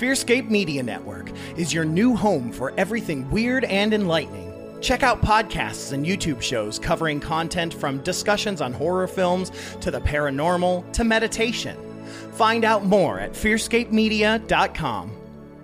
Fearscape Media Network is your new home for everything weird and enlightening. Check out podcasts and YouTube shows covering content from discussions on horror films to the paranormal to meditation. Find out more at fearscapemedia.com.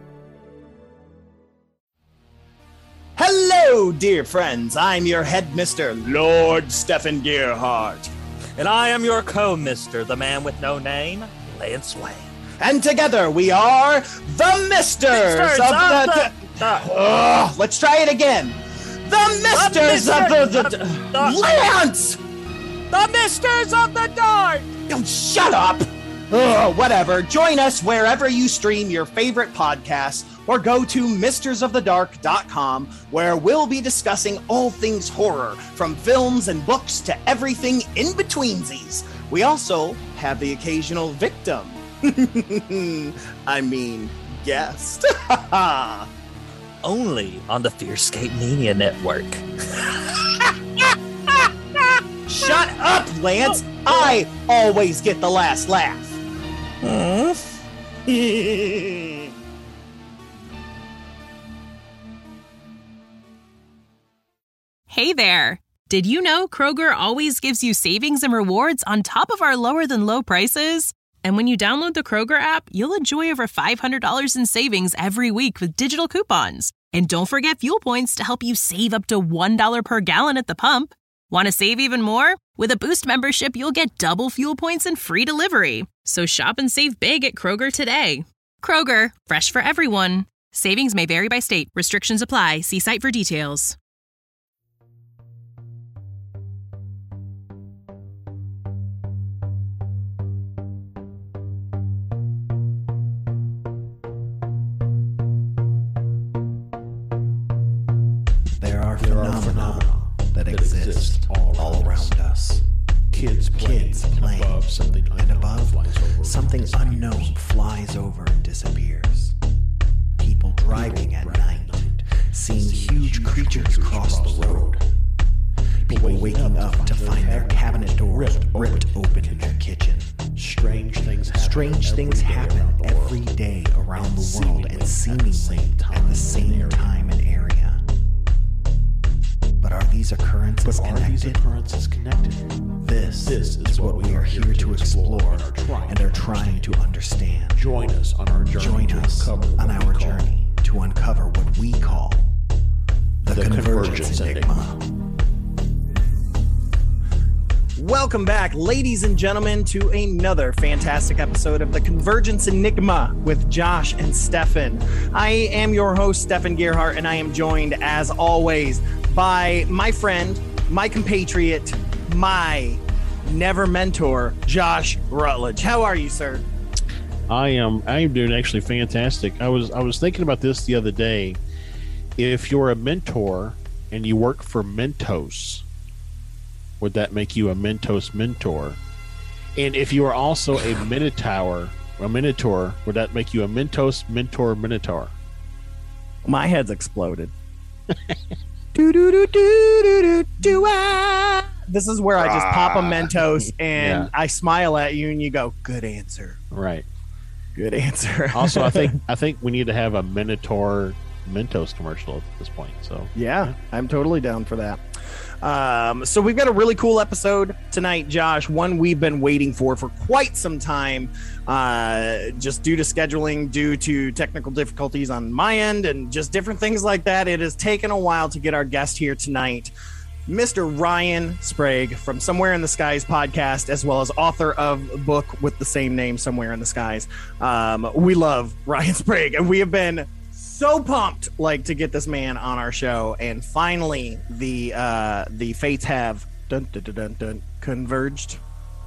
Hello, dear friends. I'm your headmister, Lord Stephen Gearhart. And I am your co-mister, the man with no name, Lance Wayne. And together we are the Misters of the... let's try it again. The Misters of the Lance! The Misters of the Dark! Oh, shut up! Whatever. Join us wherever you stream your favorite podcasts or go to mistersofthedark.com, where we'll be discussing all things horror, from films and books to everything in betweensies. We also have the occasional victim. I mean, guest. Only on the Fearscape Media Network. Shut up, Lance! I always get the last laugh. Hey there! Did you know Kroger always gives you savings and rewards on top of our lower-than-low prices? And when you download the Kroger app, you'll enjoy over $500 in savings every week with digital coupons. And don't forget fuel points to help you save up to $1 per gallon at the pump. Want to save even more? With a Boost membership, you'll get double fuel points and free delivery. So shop and save big at Kroger today. Kroger, fresh for everyone. Savings may vary by state. Restrictions apply. See site for details. There are phenomena that exist all around us. Kids playing above something unknown flies over and disappears. People driving at night, seeing huge creatures cross the road. People waking up to find their cabinet doors ripped open in their kitchen. Strange things happen every day around the world and seemingly at the same time and area. But are these occurrences connected? This is what we are here to explore and are trying to understand. Join us on our journey to uncover what we call the Convergence Enigma. Welcome back, ladies and gentlemen, to another fantastic episode of the Convergence Enigma with Josh and Stefan. I am your host, Stefan Gearhart, and I am joined, as always, by my friend, my compatriot, my never mentor, Josh Rutledge. How are you, sir? I am doing actually fantastic. I was thinking about this the other day. If you're a mentor and you work for Mentos, would that make you a Mentos mentor? And if you are also a Minotaur, would that make you a Mentos mentor Minotaur? My head's exploded. This is where I just pop a Mentos and I smile at you and you go, good answer. Right. Good answer. Also, I think we need to have a Minotaur Mentos commercial at this point. So yeah, I'm totally down for that. So we've got a really cool episode tonight, Josh, one we've been waiting for quite some time, just due to scheduling, due to technical difficulties on my end, and just different things like that. It has taken a while to get our guest here tonight, Mr. Ryan Sprague from Somewhere in the Skies podcast, as well as author of a book with the same name, Somewhere in the Skies. We love Ryan Sprague, and we have been so pumped to get this man on our show, and finally the fates have converged.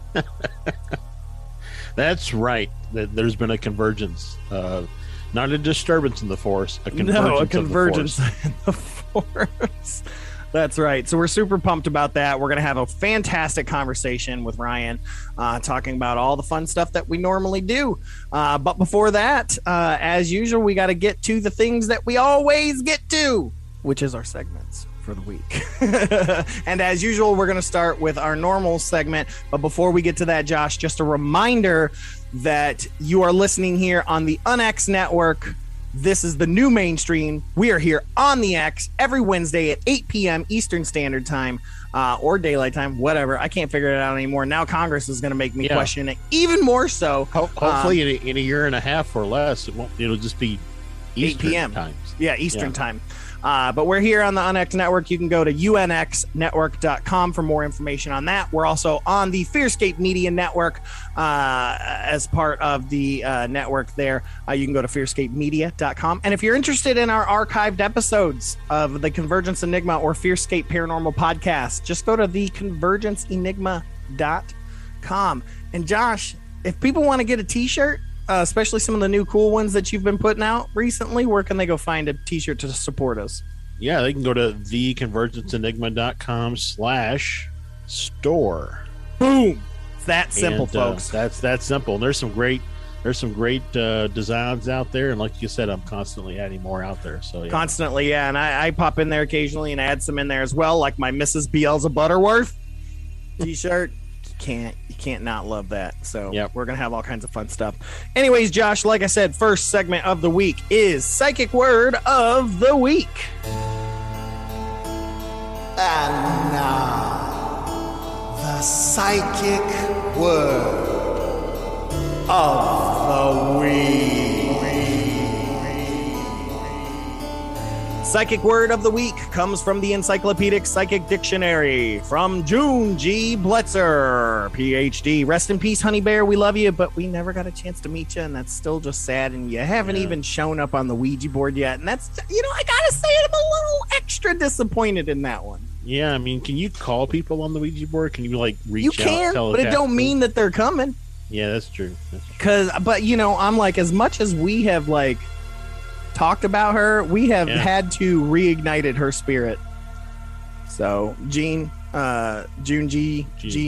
That's right. There's been a convergence, not a disturbance in the force, a convergence in the force. That's right. So we're super pumped about that. We're going to have a fantastic conversation with Ryan, talking about all the fun stuff that we normally do. But before that, as usual, we got to get to the things that we always get to, which is our segments for the week. And as usual, we're going to start with our normal segment. But before we get to that, Josh, just a reminder that you are listening here on the UnX Network. This is the new mainstream. We are here on the X every Wednesday at 8 p.m. Eastern Standard Time or Daylight Time, whatever. I can't figure it out anymore. Now Congress is going to make me question it even more so. Hopefully in a year and a half or less, it'll just be Eastern 8 p.m. times. Yeah, Eastern time. But we're here on the UnX Network. You can go to unxnetwork.com for more information on that. We're also on the Fearscape Media Network as part of the network there. You can go to fearscapemedia.com. And if you're interested in our archived episodes of the Convergence Enigma or Fearscape Paranormal Podcast, just go to theconvergenceenigma.com. And Josh, if people want to get a t-shirt, especially some of the new cool ones that you've been putting out recently, where can they go find a t-shirt to support us? Yeah, they can go to theconvergenceenigma.com/store. Boom. It's that simple, folks. That's that simple. And there's some great designs out there, and like you said, I'm constantly adding more out there. So yeah. Constantly, yeah. And I pop in there occasionally and add some in there as well, like my Mrs. Beelzebub Butterworth t-shirt. You can't not love that. So We're gonna have all kinds of fun stuff. Anyways, Josh, like I said, first segment of the week is Psychic Word of the Week. And now, the Psychic Word of the Week. Psychic Word of the Week comes from the Encyclopedic Psychic Dictionary from June G. Bletzer, PhD. Rest in peace, Honey Bear. We love you, but we never got a chance to meet you, and that's still just sad. And you haven't even shown up on the Ouija board yet, and that's, I gotta say, I'm a little extra disappointed in that one. Yeah, I mean, can you call people on the Ouija board? Can you reach out? You can, but it don't mean that they're coming. Yeah, that's true. But I'm like, as much as we have talked about her, we have had to reignited her spirit. So June G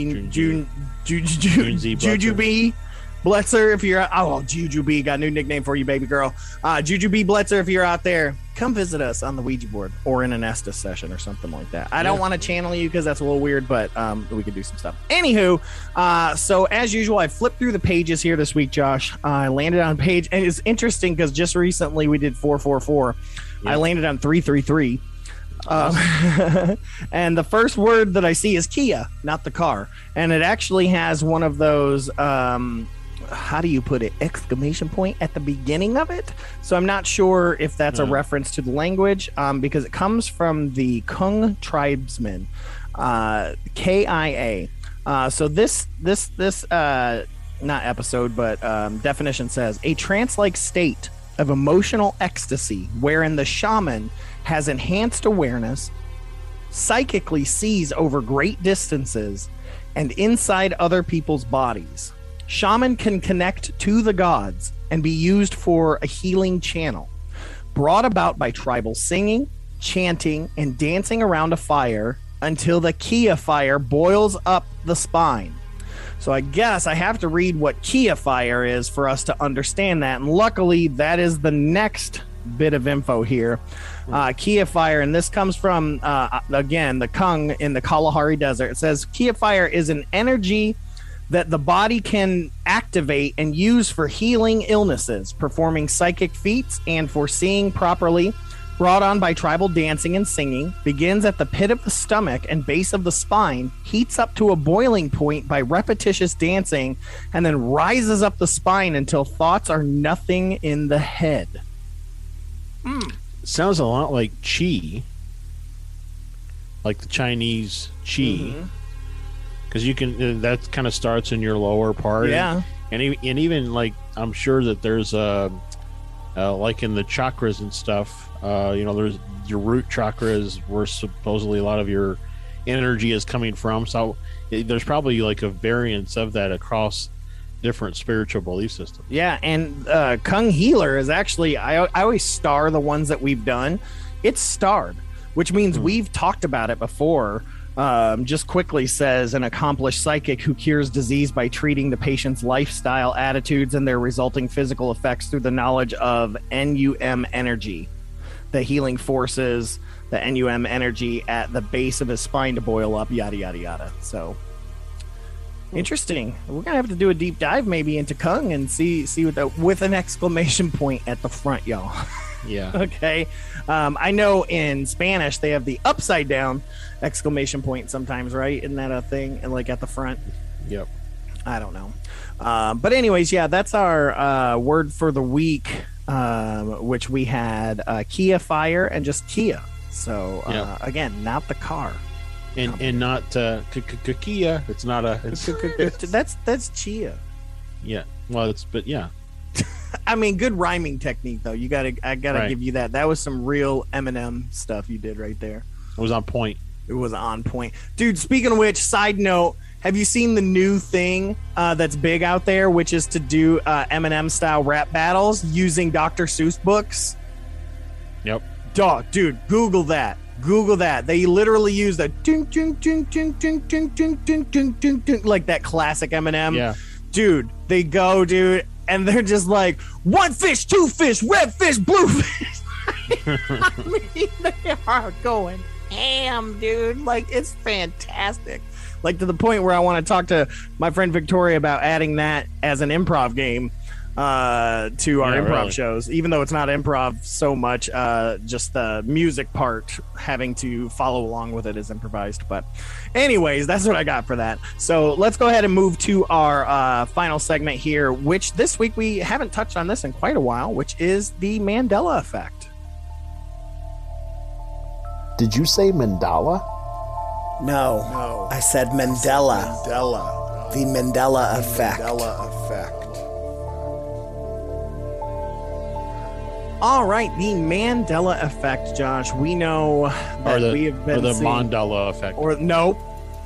Juju B Bletzer, if you're Juju B, got a new nickname for you, baby girl. Juju B Bletzer, if you're out there, come visit us on the Ouija board or in an Estes session or something like that. I don't want to channel you because that's a little weird, but we could do some stuff. Anywho, so as usual, I flipped through the pages here this week, Josh. I landed on page, and it's interesting because just recently we did 444. I landed on 333. And the first word that I see is Kia, not the car. And it actually has one of those how do you put it, exclamation point at the beginning of it. So I'm not sure if that's a reference to the language, because it comes from the Kung tribesmen, KIA. So this not episode, but definition says a trance-like state of emotional ecstasy wherein the shaman has enhanced awareness, psychically sees over great distances and inside other people's bodies. Shaman can connect to the gods and be used for a healing channel, brought about by tribal singing, chanting, and dancing around a fire until the Kia fire boils up the spine. So I guess I have to read what Kia fire is for us to understand that. And luckily, that is the next bit of info here. Kia fire, and this comes from, again, the Kung in the Kalahari Desert. It says, Kia fire is an energy that the body can activate and use for healing illnesses, performing psychic feats, and foreseeing properly, brought on by tribal dancing and singing, begins at the pit of the stomach and base of the spine, heats up to a boiling point by repetitious dancing, and then rises up the spine until thoughts are nothing in the head. Sounds a lot like qi, like the Chinese qi, because you can, that kind of starts in your lower part. And even like, I'm sure that there's like in the chakras and stuff, there's your root chakra is where supposedly a lot of your energy is coming from. So there's probably like a variance of that across different spiritual belief systems. Yeah, and Kung Healer is actually, I always star the ones that we've done. It's starred, which means we've talked about it before. Just quickly says, an accomplished psychic who cures disease by treating the patient's lifestyle, attitudes, and their resulting physical effects through the knowledge of NUM energy, the healing forces, the NUM energy at the base of his spine to boil up, yada, yada, yada. So Interesting. We're gonna have to do a deep dive maybe into Kung and see what that with an exclamation point at the front, y'all. Yeah. Okay. I know in Spanish they have the upside down exclamation point sometimes, right? Isn't that a thing? And like at the front. Yep. I don't know. But anyways, yeah, that's our word for the week, which we had Kia Fire and just Kia. So again, not the car. And not Kia. It's not a. That's Chia. Yeah. Well, yeah. I mean, good rhyming technique though. I gotta Right. give you that. That was some real Eminem stuff you did right there. It was on point. It was on point, dude. Speaking of which, side note: have you seen the new thing that's big out there, which is to do Eminem style rap battles using Dr. Seuss books? Yep. Dog, dude, Google that. Google that. They literally use the ding, ding, ding, ding, ding, ding, ding, ding, ding, ding, ding, like that classic Eminem. Yeah. Dude, they go, dude, and they're just like, one fish, two fish, red fish, blue fish. I mean, they are going ham, dude. Like, it's fantastic. Like, to the point where I want to talk to my friend Victoria about adding that as an improv game to our improv really. shows, even though it's not improv so much, just the music part having to follow along with it is improvised. But anyways, that's what I got for that. So let's go ahead and move to our final segment here, which this week we haven't touched on this in quite a while, which is the Mandela effect. Did you say mandala? No, I said Mandela. The Mandela effect. All right, the Mandela effect, Josh. We know that we have been or the seeing, Mandela effect. Or nope.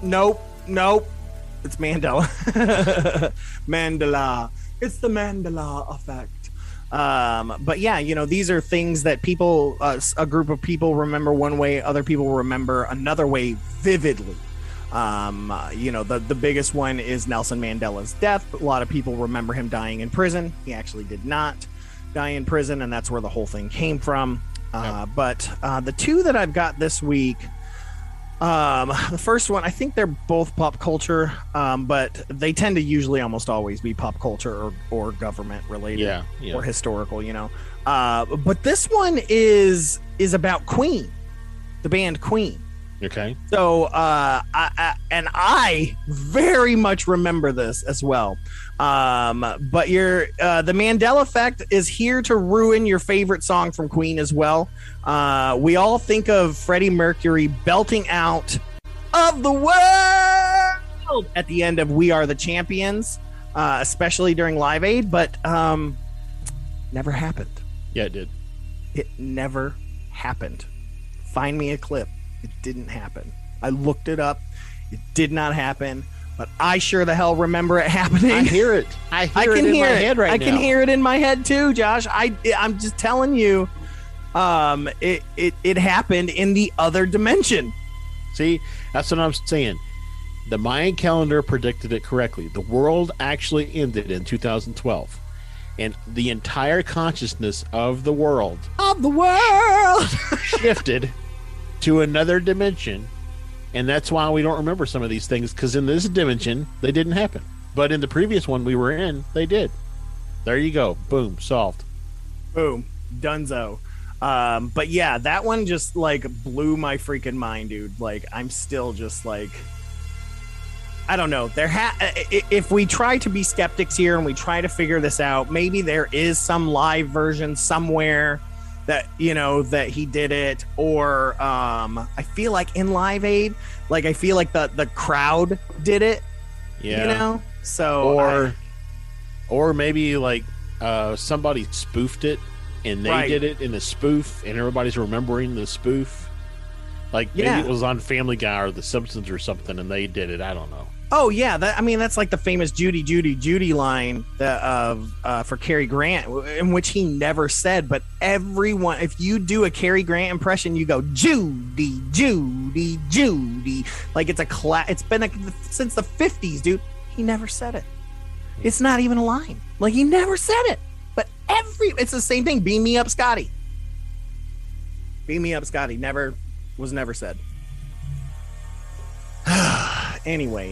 It's Mandela. Mandela. It's the Mandela effect. But yeah, you know, these are things that people, a group of people remember one way, other people remember another way vividly. You know, the biggest one is Nelson Mandela's death. A lot of people remember him dying in prison. He actually did not die in prison, and that's where the whole thing came from. But the two that I've got this week, the first one, I think they're both pop culture, but they tend to usually almost always be pop culture or government related or historical, you know. But this one is about Queen, the band Queen. Okay. So I very much remember this as well. But the Mandela effect is here to ruin your favorite song from Queen as well. We all think of Freddie Mercury belting out "Of the World" at the end of "We Are the Champions," especially during Live Aid, but never happened. Yeah, it did. It never happened. Find me a clip. It didn't happen. I looked it up. It did not happen. But I sure the hell remember it happening. I hear it. I can hear it in my head right now. I can hear it in my head too, Josh. I'm just telling you, it happened in the other dimension. See, that's what I'm saying. The Mayan calendar predicted it correctly. The world actually ended in 2012. And the entire consciousness of the world shifted to another dimension. And that's why we don't remember some of these things, because in this dimension, they didn't happen. But in the previous one we were in, they did. There you go. Boom. Solved. Boom. Dunzo. But yeah, that one just like blew my freaking mind, dude. Like, I'm still just like, I don't know. If we try to be skeptics here and we try to figure this out, maybe there is some live version somewhere that, you know, that he did it, or I feel like in Live Aid, like I feel like the crowd did it. Yeah. You know? So or maybe like somebody spoofed it and they did it in the spoof and everybody's remembering the spoof. Like maybe it was on Family Guy or The Simpsons or something and they did it. I don't know. Oh yeah, that's like the famous Judy line for Cary Grant, in which he never said, but everyone, if you do a Cary Grant impression, you go Judy, Judy, Judy. Like it's it's been since the 50s, dude. He never said it. It's not even a line. Like he never said it. But it's the same thing. Beam me up, Scotty. Beam me up, Scotty. Was never said. Anyways,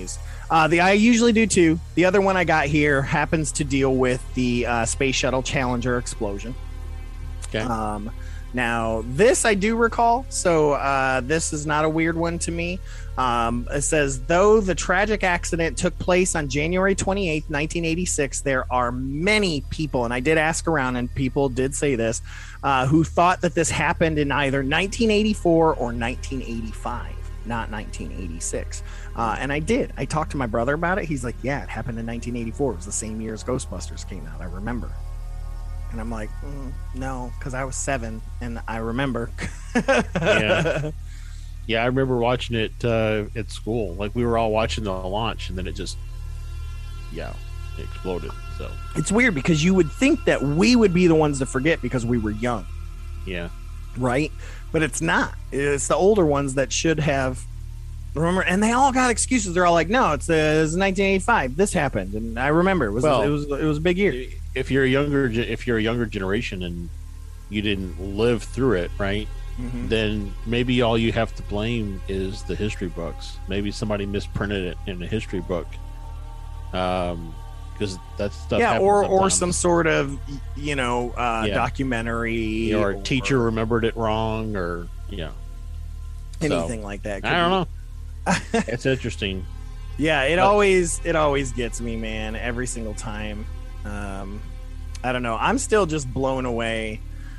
I usually do too. The other one I got here happens to deal with the Space Shuttle Challenger explosion. Okay. Now, this I do recall, so this is not a weird one to me. It says, though the tragic accident took place on January 28th, 1986, there are many people, and I did ask around, and people did say this, who thought that this happened in either 1984 or 1985, not 1986. And I did. I talked to my brother about it. He's like, yeah, it happened in 1984. It was the same year as Ghostbusters came out. I remember. And I'm like, no, because I was 7 and I remember. Yeah, I remember watching it at school. Like, we were all watching the launch, and then it just, it exploded. So it's weird because you would think that we would be the ones to forget because we were young. Yeah. Right? But it's not. It's the older ones that should have remember, and they all got excuses. They're all like, no, it's 1985. This happened, and I remember it was a big year. If you're a younger generation and you didn't live through it, right? Mm-hmm. Then maybe all you have to blame is the history books. Maybe somebody misprinted it in a history book, because that stuff. Yeah, or some sort of documentary, or a teacher remembered it wrong, or anything like that. I don't know. It's interesting. Yeah, it always gets me, man. Every single time. I don't know. I'm still just blown away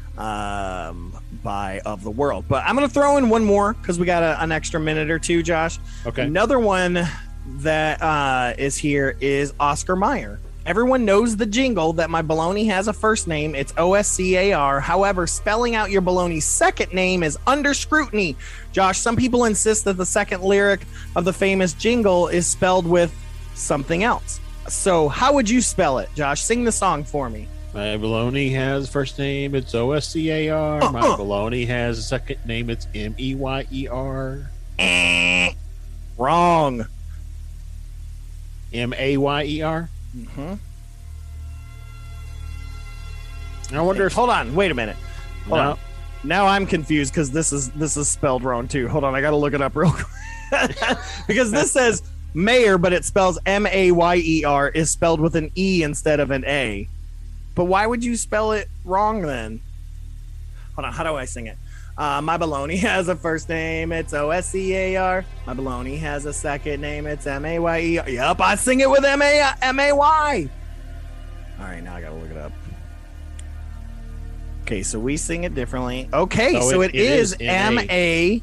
by Of the World, but I'm gonna throw in one more because we got an extra minute or two, Josh. Okay. Another one that is here is Oscar Mayer. Everyone knows the jingle that my baloney has a first name. It's Oscar. However, spelling out your baloney's second name is under scrutiny. Josh, some people insist that the second lyric of the famous jingle is spelled with something else. So how would you spell it, Josh? Sing the song for me. My baloney has first name, it's Oscar. My baloney has a second name, it's Meyer. Wrong. Mayer? Mm-hmm. I wonder if... Hold on, wait a minute. Hold on. Now I'm confused because this is spelled wrong too. Hold on, I gotta look it up real quick. Because this says Mayer, but it spells Mayer, is spelled with an E instead of an A. But why would you spell it wrong then? Hold on, how do I sing it? My baloney has a first name, it's Oscar. My baloney has a second name, it's Mayer. Yep, I sing it with May. All right, now I gotta look it up. Okay, so we sing it differently. Okay, so it is Mayer.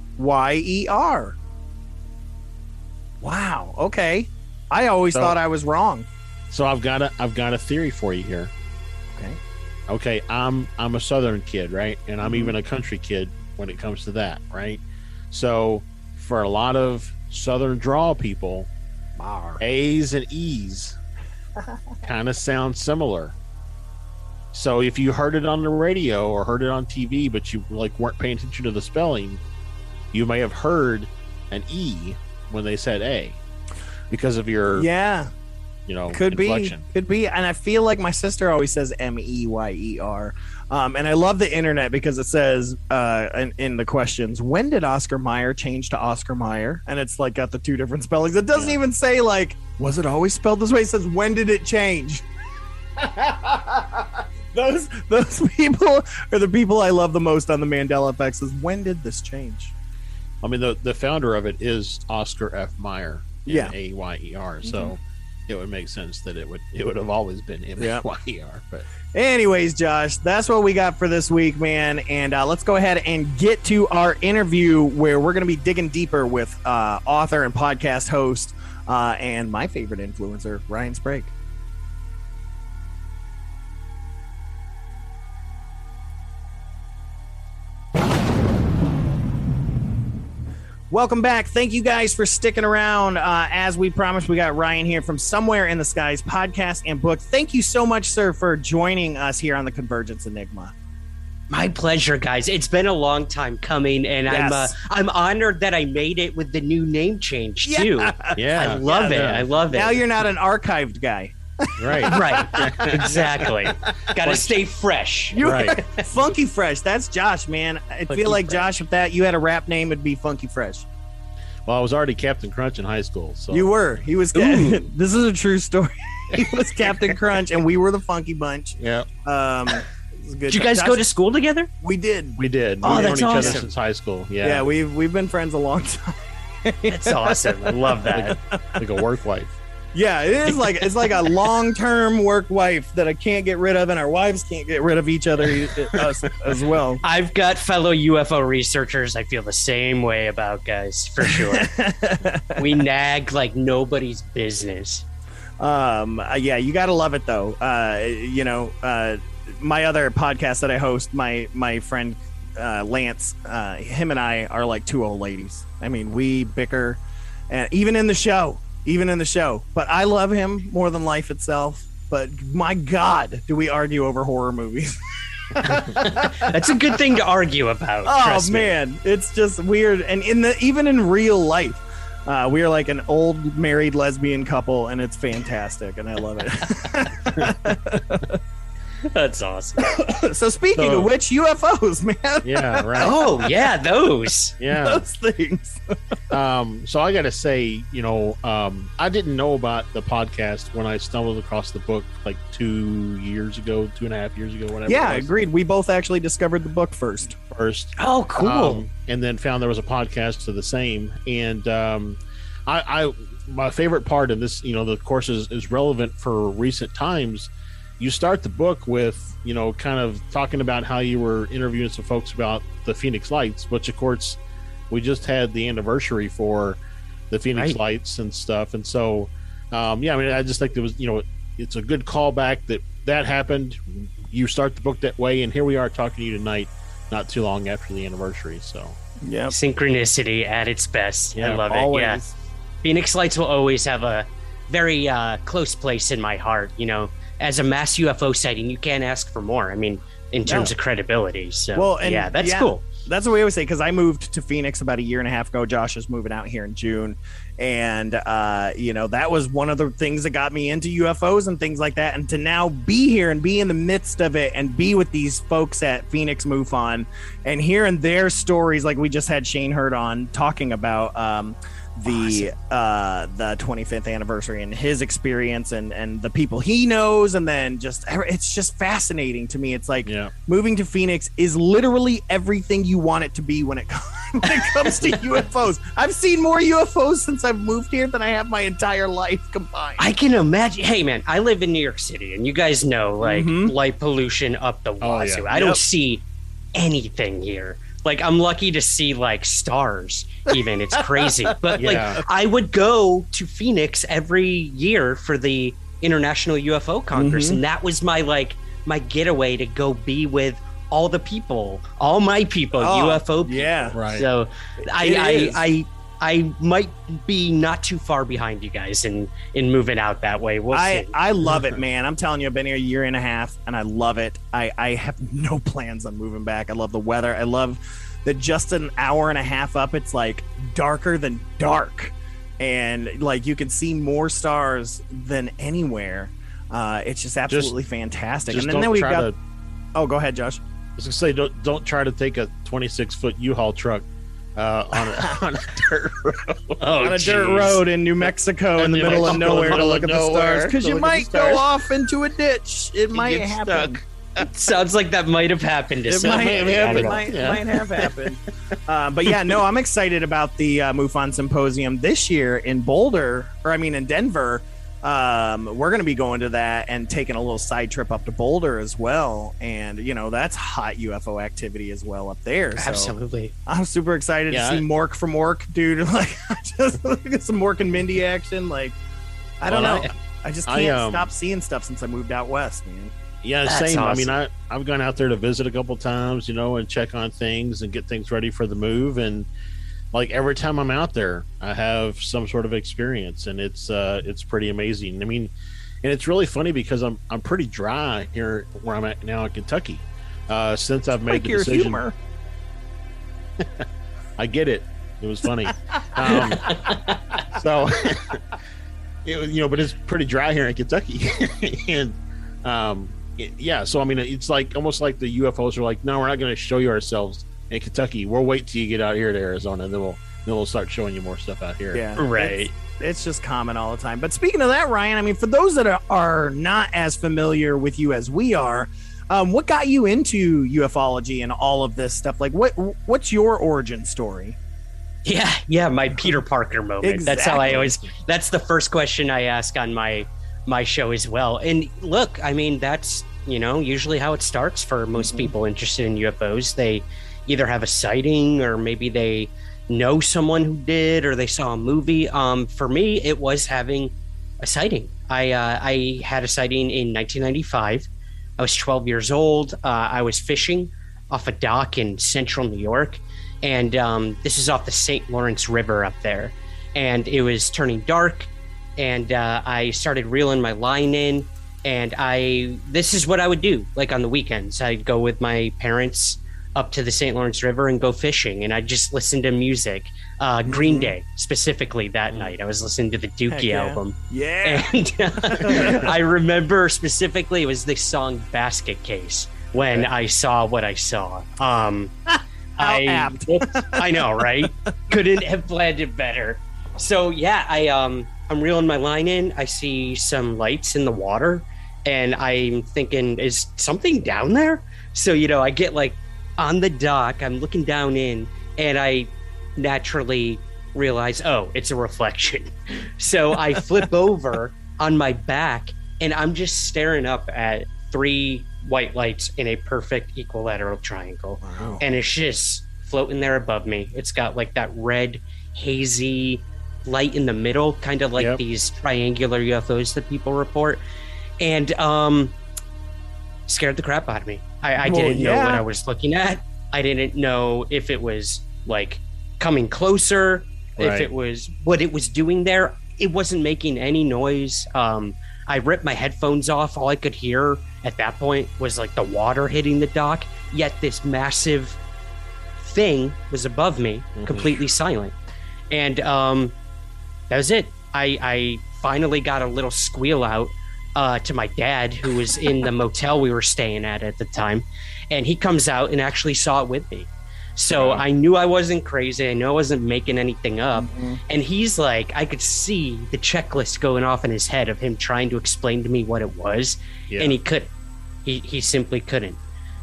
Wow. Okay, I always thought I was wrong. So I've got a theory for you here. Okay, I'm a Southern kid, right? And I'm even a country kid when it comes to that, right? So for a lot of Southern drawl people, A's and E's kind of sound similar. So if you heard it on the radio or heard it on TV, but you weren't paying attention to the spelling, you may have heard an E when they said A because of your could inflection. be, and I feel like my sister always says Meyer. And I love the internet because it says in the questions, when did Oscar Mayer change to Oscar Mayer? And it's got the two different spellings. It doesn't even say was it always spelled this way? It says, when did it change? Those people are the people I love the most on the Mandela Effect. Says, when did this change? I mean, the founder of it is Oscar F. Mayer, Mayer. So it would make sense that it would have always been Mayer. But anyways, Josh, that's what we got for this week, man. And let's go ahead and get to our interview where we're going to be digging deeper with author and podcast host and my favorite influencer, Ryan Sprague. Welcome back. Thank you guys for sticking around. As we promised, we got Ryan here from Somewhere in the Skies podcast and book. Thank you so much, sir, for joining us here on the Convergence Enigma. My pleasure, guys. It's been a long time coming, and I'm honored that I made it with the new name change too. Yeah, I love it. I love it. Now you're not an archived guy. Right. Exactly. Got to stay fresh. Right. Funky Fresh. That's Josh, man. I feel like Josh, if you had a rap name, it'd be Funky Fresh. Well, I was already Captain Crunch in high school. So You were. He was. This is a true story. He was Captain Crunch, and we were the Funky Bunch. Yeah. It was a good Did you guys time. go to school together? We did. We did. Oh, We've that's known each other awesome. since high school. Yeah. Yeah, we've been friends a long time. That's awesome. I love that. Like a work wife. Yeah, it is like it's like a long-term work wife that I can't get rid of, and our wives can't get rid of each other us as well. I've got fellow UFO researchers I feel the same way about, guys, for sure. We nag like nobody's business. Yeah, you gotta love it though. My other podcast that I host, my friend Lance, him and I are like two old ladies. I mean, we bicker, and even in the show. But I love him more than life itself. But my God, do we argue over horror movies? That's a good thing to argue about. Oh man, it's just weird. And even in real life, we are like an old married lesbian couple, and it's fantastic, and I love it. That's awesome. So speaking of which, UFOs, man. Yeah, right. Oh yeah, those. Yeah. Those things. So I got to say, I didn't know about the podcast when I stumbled across the book like 2.5 years ago, whatever. Yeah, it was. agreed. We both actually discovered the book first. Oh, cool. And then found there was a podcast of the same. And I my favorite part of this, the course is relevant for recent times. You start the book with, kind of talking about how you were interviewing some folks about the Phoenix Lights, which of course we just had the anniversary for the Phoenix Lights and stuff. And so, I just think there was, it's a good callback that happened. You start the book that way, and here we are talking to you tonight, not too long after the anniversary. So, yeah, synchronicity at its best. Yeah, I love always. it. Yeah, Phoenix Lights will always have a very close place in my heart. As a mass UFO sighting, you can't ask for more. I mean, in terms of credibility. So, that's cool. That's what we always say, because I moved to Phoenix about 1.5 years ago. Josh is moving out here in June. And, that was one of the things that got me into UFOs and things like that. And to now be here and be in the midst of it and be with these folks at Phoenix MUFON and hearing their stories, like we just had Shane Hurd on talking about the 25th anniversary and his experience and the people he knows, and then it's just fascinating to me. It's like moving to Phoenix is literally everything you want it to be when it comes to UFOs. I've seen more UFOs since I've moved here than I have my entire life combined. I can imagine. Hey man, I live in New York City, and you guys know light pollution up the wazoo. I don't see anything here. Like, I'm lucky to see like stars even. It's crazy. But like, I would go to Phoenix every year for the International UFO Congress. And that was my getaway to go be with all my people, UFO people. Yeah. Right. So I might be not too far behind you guys in moving out that way. We'll see. I love it, man. I'm telling you, I've been here 1.5 years and I love it. I have no plans on moving back. I love the weather. I love that just an 1.5 hours up, it's like darker than dark. And like you can see more stars than anywhere. It's just absolutely fantastic. And then we've got... Oh, go ahead, Josh. I was going to say, don't try to take a 26-foot U-Haul truck on a dirt road. On a dirt road in New Mexico in the middle of nowhere to look at the stars, because you might go off into a ditch. It might happen. Sounds like that might have happened to somebody. It might have happened. But yeah, no, I'm excited about the MUFON Symposium this year in in Denver. We're going to be going to that and taking a little side trip up to Boulder as well. And, that's hot UFO activity as well up there. So Absolutely. I'm super excited to see Mork from Ork, dude. Like, just get some Mork and Mindy action. Like, I don't know. I just can't stop seeing stuff since I moved out west, man. Yeah, That's same. awesome. I mean, I've gone out there to visit a couple times, and check on things and get things ready for the move. And like every time I'm out there, I have some sort of experience, and it's pretty amazing. I mean, and it's really funny because I'm pretty dry here where I'm at now in Kentucky. Since I've made the decision. Humor. I get it. It was funny. So, but it's pretty dry here in Kentucky, and so I mean, it's like almost like the UFOs are like, no, we're not going to show you ourselves in Kentucky. We'll wait till you get out here to Arizona, and then then we'll start showing you more stuff out here. Yeah, Right. It's just common all the time. But speaking of that, Ryan, I mean, for those that are not as familiar with you as we are, what got you into ufology and all of this stuff? Like, what's your origin story? Yeah, my Peter Parker moment. Exactly. That's how that's the first question I ask on my show as well. And look, I mean, that's, usually how it starts for most people interested in UFOs. They either have a sighting, or maybe they know someone who did, or they saw a movie. For me, it was having a sighting. I had a sighting in 1995. I was 12 years old. I was fishing off a dock in central New York. And this is off the St. Lawrence River up there. And it was turning dark. And I started reeling my line in. And this is what I would do. Like on the weekends, I'd go with my parents up to the St. Lawrence River and go fishing. And I'd just listen to music. Green Day, specifically that night. I was listening to the Dookie album. Yeah. And I remember specifically, it was the song Basket Case when I saw what I saw. Apt. I know, right? Couldn't have planned it better. So yeah, I'm reeling my line in. I see some lights in the water, and I'm thinking, is something down there? So I get like on the dock. I'm looking down in, and I naturally realize, oh, it's a reflection. So I flip over on my back, and I'm just staring up at 3 white lights in a perfect equilateral triangle. Wow. And it's just floating there above me. It's got like that red hazy light in the middle, kind of like these triangular UFOs that people report. And scared the crap out of me. I didn't know what I was looking at. I didn't know if it was like coming closer, if it was what it was doing there. It wasn't making any noise. I ripped my headphones off. All I could hear at that point was like the water hitting the dock, yet this massive thing was above me, completely silent. And that was it. I finally got a little squeal out to my dad, who was in the motel we were staying at the time, and he comes out and actually saw it with me. So I knew I wasn't crazy. I knew I wasn't making anything up. And he's like, I could see the checklist going off in his head of him trying to explain to me what it was. And he couldn't. He simply couldn't.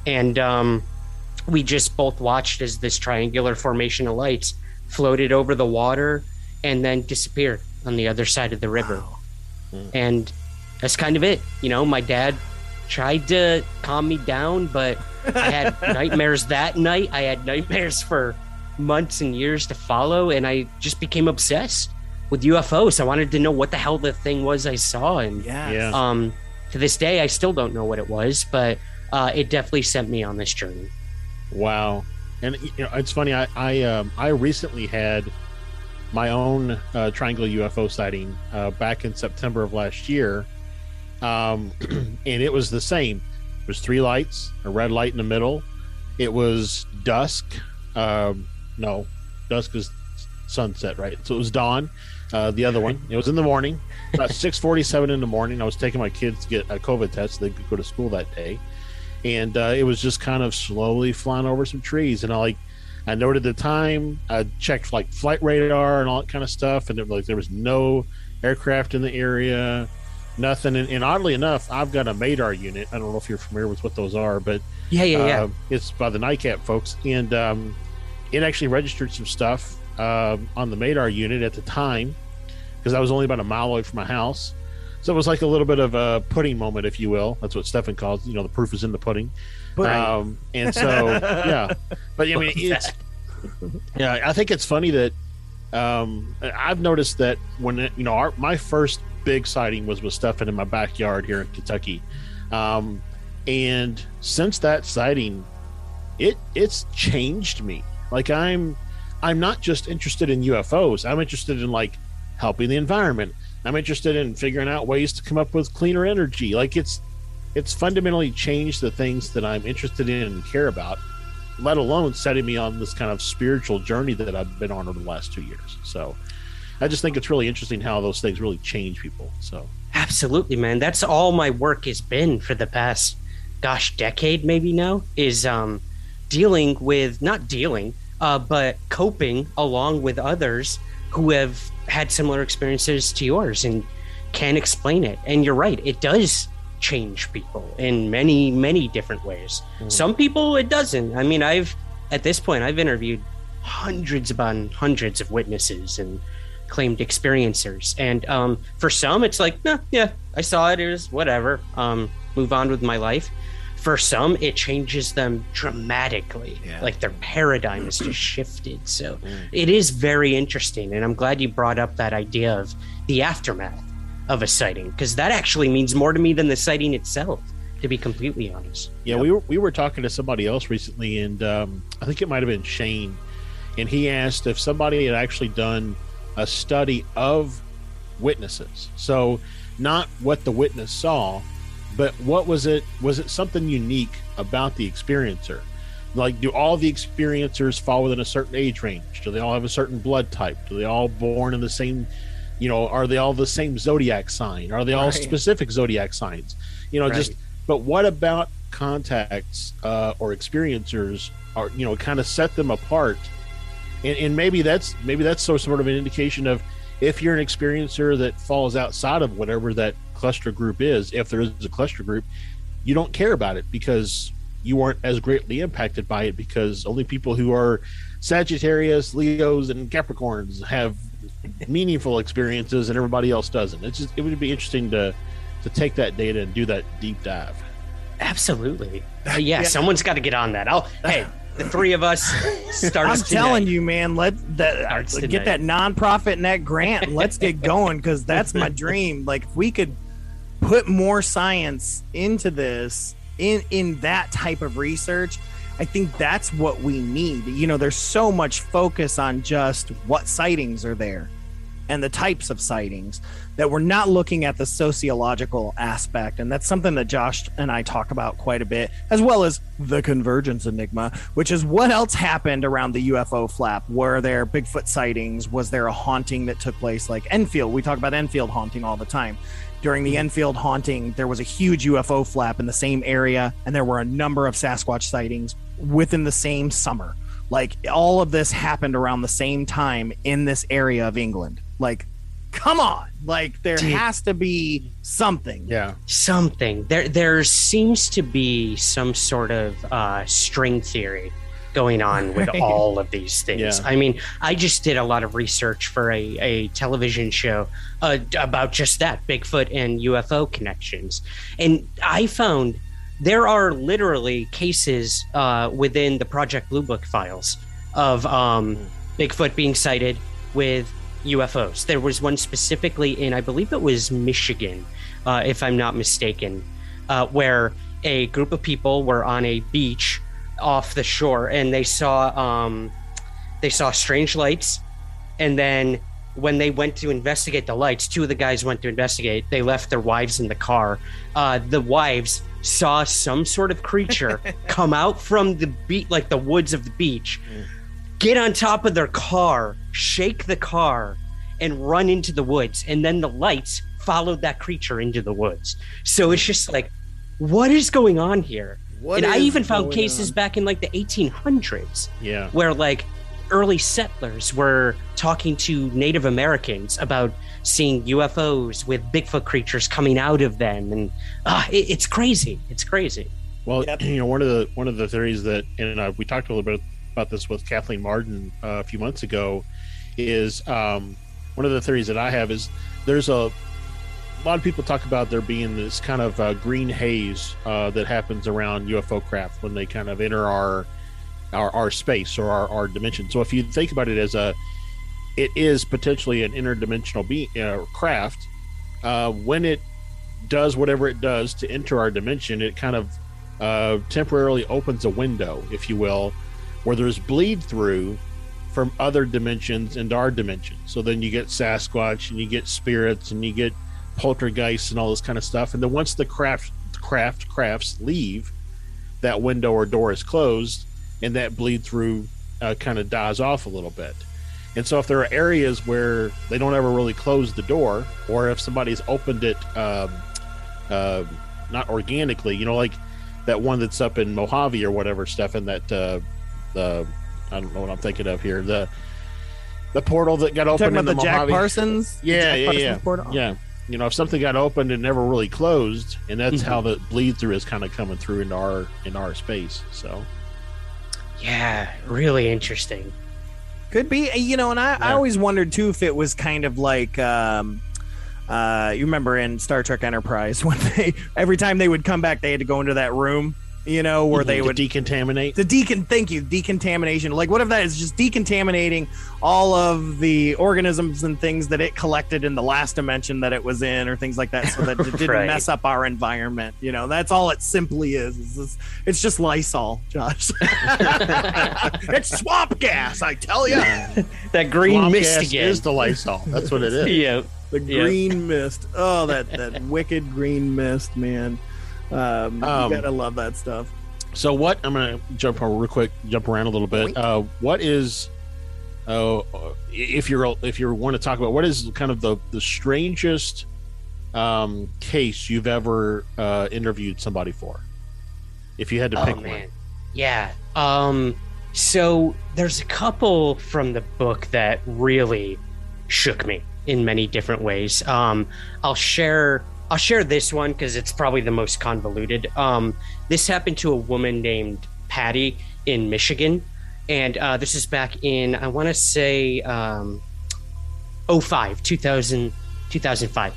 And we just both watched as this triangular formation of lights floated over the water and then disappeared on the other side of the river. And that's kind of it. My dad tried to calm me down, but I had nightmares that night. I had nightmares for months and years to follow, and I just became obsessed with UFOs. I wanted to know what the hell the thing was I saw, and to this day, I still don't know what it was, but it definitely sent me on this journey. Wow. And it's funny. I recently had my own triangle UFO sighting back in September of last year, and it was the same. It was 3 lights, a red light in the middle. It was dusk. No, dusk is sunset, right? So it was dawn. The other one, it was in the morning, about 6:47 in the morning. I was taking my kids to get a COVID test so they could go to school that day, and it was just kind of slowly flying over some trees. And I noted the time. I checked like flight radar and all that kind of stuff, and there was no aircraft in the area. Nothing. And oddly enough, I've got a MADAR unit. I don't know if you're familiar with what those are, but it's by the NICAP folks, and it actually registered some stuff on the MADAR unit at the time, because I was only about a mile away from my house. So it was like a little bit of a pudding moment, if you will. That's what Stefan calls, the proof is in the pudding. And so, but I mean, I think it's funny that I've noticed that when my first big sighting was with Stefan in my backyard here in Kentucky, and since that sighting, it's changed me. Like I'm not just interested in UFOs. I'm interested in like helping the environment. I'm interested in figuring out ways to come up with cleaner energy. Like it's fundamentally changed the things that I'm interested in and care about, let alone setting me on this kind of spiritual journey that I've been on over the last 2 years. So I just think it's really interesting how those things really change people. So absolutely, man. That's all my work has been for the past, decade maybe now, is but coping along with others who have had similar experiences to yours and can explain it. And you're right, it does change people in many, many different ways. Some people it doesn't. I mean, at this point I've interviewed hundreds upon hundreds of witnesses and claimed experiencers, and for some it's like, nah, yeah, I saw it was whatever, move on with my life. For some it changes them dramatically, like their paradigm is just shifted. So it is very interesting, and I'm glad you brought up that idea of the aftermath of a sighting, because that actually means more to me than the sighting itself, to be completely honest. Yeah, we were talking to somebody else recently, and I think it might have been Shane, and he asked if somebody had actually done a study of witnesses. So not what the witness saw, but what was it something unique about the experiencer? Like, do all the experiencers fall within a certain age range? Do they all have a certain blood type? Do they all born in the same, are they all the same zodiac sign? Are they all specific zodiac signs? But what about contacts or experiencers are, kind of set them apart? And maybe that's sort of an indication of, if you're an experiencer that falls outside of whatever that cluster group is, if there is a cluster group, you don't care about it because you aren't as greatly impacted by it, because only people who are Sagittarius, Leos, and Capricorns have meaningful experiences and everybody else doesn't. It would be interesting to take that data and do that deep dive. Absolutely. Someone's got to get on that. Hey, the three of us start. I'm telling you, man, get that nonprofit net grant and let's get going, because that's my dream. Like, if we could put more science into this, in that type of research, I think that's what we need. There's so much focus on just what sightings are there and the types of sightings that we're not looking at the sociological aspect. And that's something that Josh and I talk about quite a bit, as well as the convergence enigma, which is what else happened around the UFO flap. Were there Bigfoot sightings? Was there a haunting that took place, like Enfield? We talk about Enfield haunting all the time. During the Enfield haunting, there was a huge UFO flap in the same area, and there were a number of Sasquatch sightings within the same summer. Like, all of this happened around the same time in this area of England. Like, come on. Like, there has to be something. Yeah. Something. There seems to be some sort of string theory going on with all of these things. Yeah. I mean, I just did a lot of research for a television show about just that, Bigfoot and UFO connections. And I found there are literally cases within the Project Blue Book files of Bigfoot being sighted with UFOs. There was one specifically in, I believe it was Michigan, if I'm not mistaken, where a group of people were on a beach off the shore, and they saw strange lights. And then when they went to investigate the lights, two of the guys went to investigate. They left their wives in the car. The wives saw some sort of creature come out from the beach, like the woods of the beach, get on top of their car, shake the car, and run into the woods. And then the lights followed that creature into the woods. So it's just like, what is going on here? And I even found cases back in like the 1800s, where like early settlers were talking to Native Americans about seeing UFOs with Bigfoot creatures coming out of them, and it's crazy. It's crazy. Well, one of the theories that, and we talked a little bit about this with Kathleen Martin a few months ago, is one of the theories that I have is there's a lot of people talk about there being this kind of green haze that happens around UFO craft when they kind of enter our space or our dimension. So if you think about it as it is potentially an interdimensional craft, when it does whatever it does to enter our dimension, it kind of temporarily opens a window, if you will, where there's bleed through from other dimensions into our dimension. So then you get Sasquatch and you get spirits and you get poltergeists and all this kind of stuff. And then once the crafts leave, that window or door is closed, and that bleed through kind of dies off a little bit. And so if there are areas where they don't ever really close the door, or if somebody's opened it not organically, like that one that's up in Mojave or whatever, Stefan, that I don't know what I'm thinking of here. The portal that got opened talking in about the Jack Parsons? Yeah. Portal? Yeah. You know, if something got opened and never really closed, and that's how the bleed through is kind of coming through in our space. So, yeah, really interesting. Could be, you know, and I always wondered too if it was kind of like, you remember in Star Trek Enterprise when every time they would come back, they had to go into that room, you know, where they would decontaminate. Thank you, decontamination. Like, what if that is just decontaminating all of the organisms and things that it collected in the last dimension that it was in, or things like that, so that it didn't mess up our environment. You know, that's all it simply is. It's just Lysol, Josh. It's swamp gas, I tell you. That green Swamp mist gas again is the Lysol. That's what it is. Yeah. The green mist. Oh, that wicked green mist, man. You gotta love that stuff. So what? I'm gonna jump around a little bit. What is? If you want to talk about what is kind of the strangest case you've ever interviewed somebody for, if you had to pick one. Yeah. So there's a couple from the book that really shook me in many different ways. I'll share this one because it's probably the most convoluted. This happened to a woman named Patty in Michigan. And this is back in, I want to say, 2005.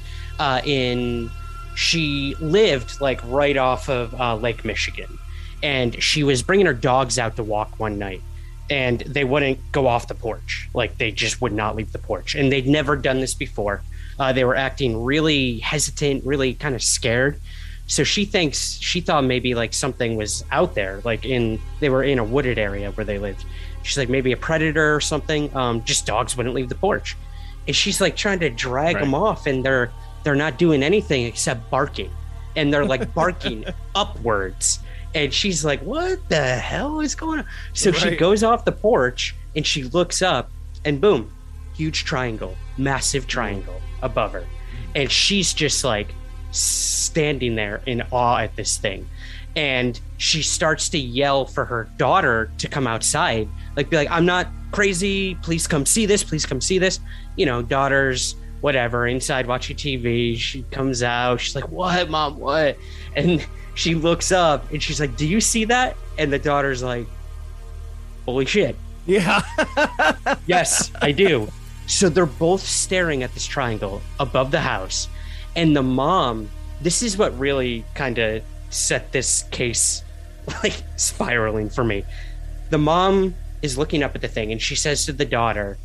She lived like right off of Lake Michigan. And she was bringing her dogs out to walk one night. And they wouldn't go off the porch. Like, they just would not leave the porch. And they'd never done this before. They were acting really hesitant, really kind of scared. So she thought maybe like something was out there, like they were in a wooded area where they lived. She's like, maybe a predator or something. Just dogs wouldn't leave the porch. And she's like trying to drag them off, and they're not doing anything except barking. And they're like barking upwards. And she's like, what the hell is going on? So she goes off the porch and she looks up, and boom, huge triangle, massive triangle above her. And she's just like standing there in awe at this thing. And she starts to yell for her daughter to come outside, like be like, I'm not crazy, please come see this, you know. Daughter's whatever, inside watching TV. She comes out, she's like, what, Mom, what? And she looks up and she's like, do you see that? And the daughter's like, holy shit, yeah. yes, I do. So they're both staring at this triangle above the house. And the mom, this is what really kind of set this case like spiraling for me. The mom is looking up at the thing and she says to the daughter,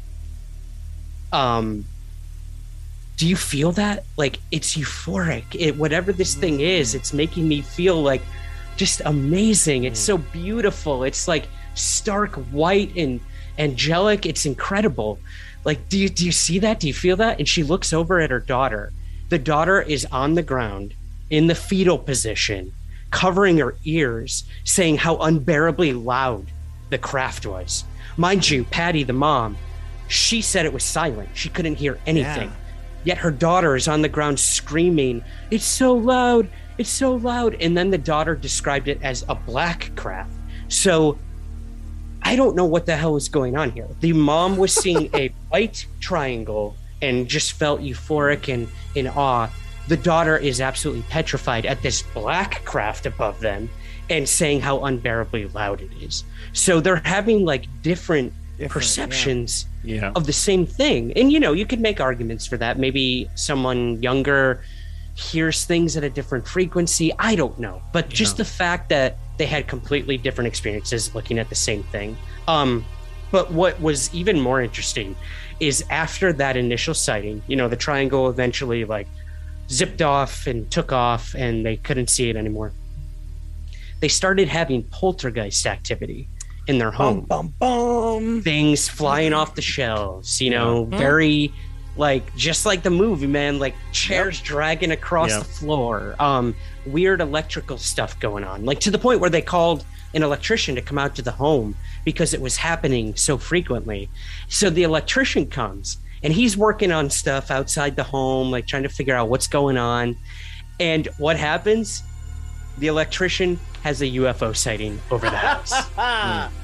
do you feel that? Like, it's euphoric. Whatever this thing is, it's making me feel like just amazing. It's so beautiful. It's like stark white and angelic. It's incredible. Like, do you see that? Do you feel that? And she looks over at her daughter. The daughter is on the ground in the fetal position, covering her ears, saying how unbearably loud the craft was. Mind you, Patty, the mom, she said it was silent. She couldn't hear anything. Yeah. Yet her daughter is on the ground screaming, it's so loud, it's so loud. And then the daughter described it as a black craft. So I don't know what the hell was going on here. The mom was seeing a white triangle and just felt euphoric and in awe. The daughter is absolutely petrified at this black craft above them and saying how unbearably loud it is. So they're having like different perceptions of the same thing. And, you know, you could make arguments for that. Maybe someone younger hears things at a different frequency. I don't know. But just the fact that they had completely different experiences looking at the same thing. But what was even more interesting is after that initial sighting, you know, the triangle eventually like zipped off and took off and they couldn't see it anymore. They started having poltergeist activity in their home. Things flying off the shelves, you know, very like just like the movie, man, like chairs dragging across the floor, weird electrical stuff going on, like to the point where they called an electrician to come out to the home because it was happening so frequently. So the electrician comes and he's working on stuff outside the home, like trying to figure out what's going on. And what happens? The electrician has a UFO sighting over the house.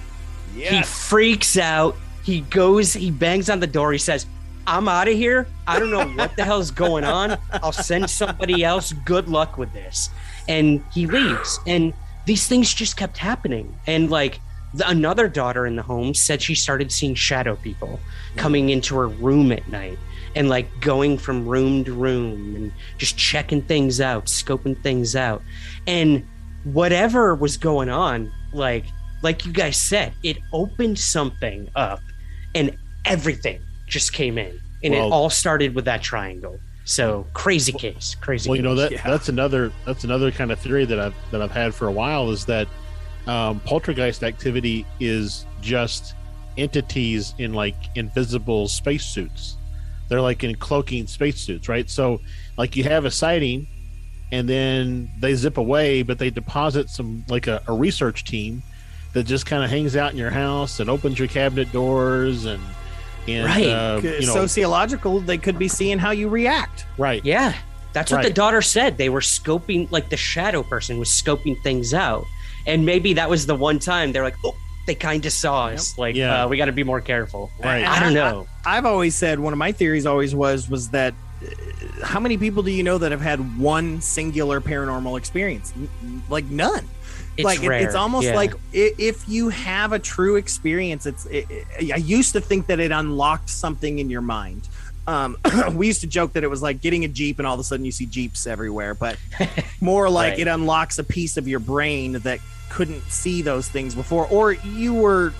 He freaks out. He bangs on the door. He says, I'm out of here. I don't know what the hell's going on. I'll send somebody else. Good luck with this. And he leaves. And these things just kept happening. And like another daughter in the home said she started seeing shadow people coming into her room at night and like going from room to room and just checking things out, scoping things out. And whatever was going on, like you guys said, it opened something up and everything just came in. And it all started with that triangle. So crazy case. Well, you know, that's another kind of theory that I've had for a while, is that poltergeist activity is just entities in like invisible spacesuits. They're like in cloaking spacesuits, right? So like you have a sighting and then they zip away, but they deposit some like a research team that just kind of hangs out in your house and opens your cabinet doors and right. Sociological, they could be seeing how you react. Right. Yeah. That's what the daughter said. They were scoping, like the shadow person was scoping things out. And maybe that was the one time they're like, oh, they kind of saw us. Like, we got to be more careful. Right. I don't know. I've always said, one of my theories always was that how many people do you know that have had one singular paranormal experience? Like none. It's rare. It's almost like if you have a true experience, I used to think that it unlocked something in your mind. We used to joke that it was like getting a Jeep and all of a sudden you see Jeeps everywhere, but more like it unlocks a piece of your brain that couldn't see those things before, or you were,